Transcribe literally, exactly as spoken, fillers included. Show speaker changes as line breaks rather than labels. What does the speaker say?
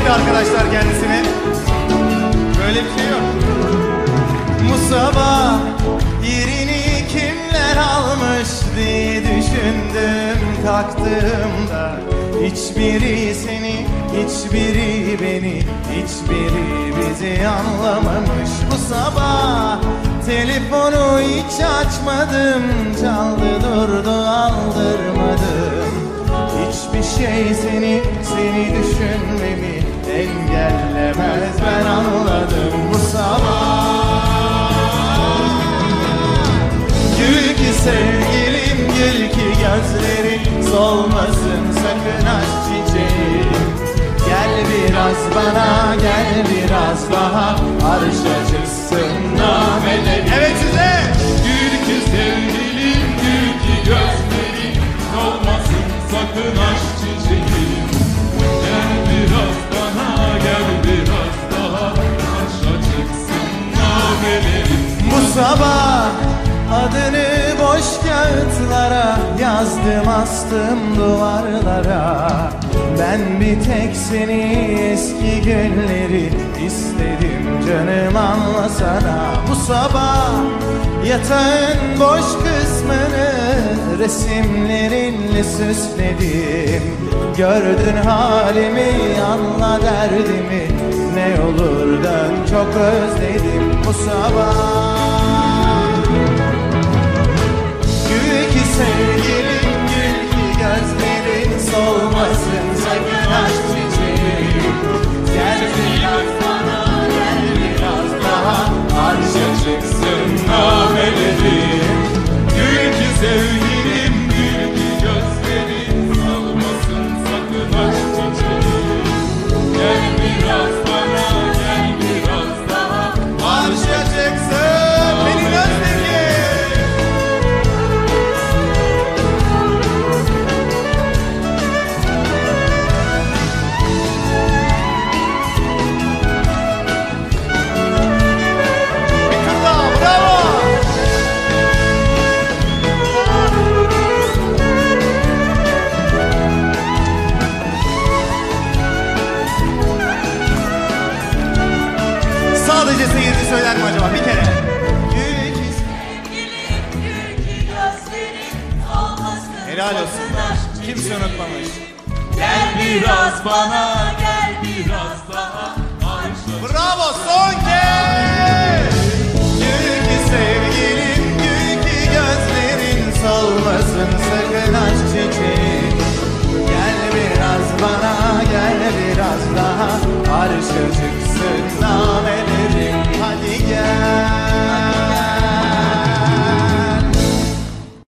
etti arkadaşlar kendisini. Böyle bir şey yok. Bu sabah yerini kimler almış diye düşündüm kalktığımda. Hiçbiri seni, hiçbiri beni, hiçbiri bizi anlamamış. Bu sabah telefonu hiç açmadım, çaldı durdu aldırmadım. Hiçbir şey seni, seni düşünmemi engellemez, ben anladım bu sabah. Gül ki sevgilim, gül ki gözlerin solmasın sakın aşk çiçeğim. Gel biraz bana, gel biraz daha, arşa çıksın nameler. Evet size!
Gül ki sevgilim, gül ki gözlerin solmasın sakın aşk çiçeğim. Gel biraz bana, gel biraz daha, arşa çıksın namelerim.
Bu sabah adını boş kağıtlara yazdım, astım duvarlara. Ben bir tek seni, eski günleri istedim canım, anlasana. Bu sabah yatağın boş kısmını resimlerinle süsledim. Gördün halimi, anla derdimi, ne olur dön, çok özledim bu sabah. Gül ki sevgilim, gül ki gözlerin solmasın sakın aşk çiçeğim. Gel biraz bana, gel biraz daha, arşa çıksın namelerim.
Gül ki sevgilim, gül ki gözlerin solmasın sakın aşk çiçeğim. Gel biraz bana, gel biraz daha,
Arşa çıksın benim özledim. Bir tur daha, bravo. Sadece seyirci söyler mi acaba bir kere? Gül ki
Sevgilim, gül ki gözlerin solmasın
helal olsun.
sakın aşk
Kimse
çiçeğim.
unutmamış.
Gel biraz bana, gel biraz daha, arşa
Bravo, son kez. Gül ki sevgilim, gül ki gözlerin solmasın sakın aşk çiçeğim. Gel biraz bana, gel biraz daha, arşa çıksın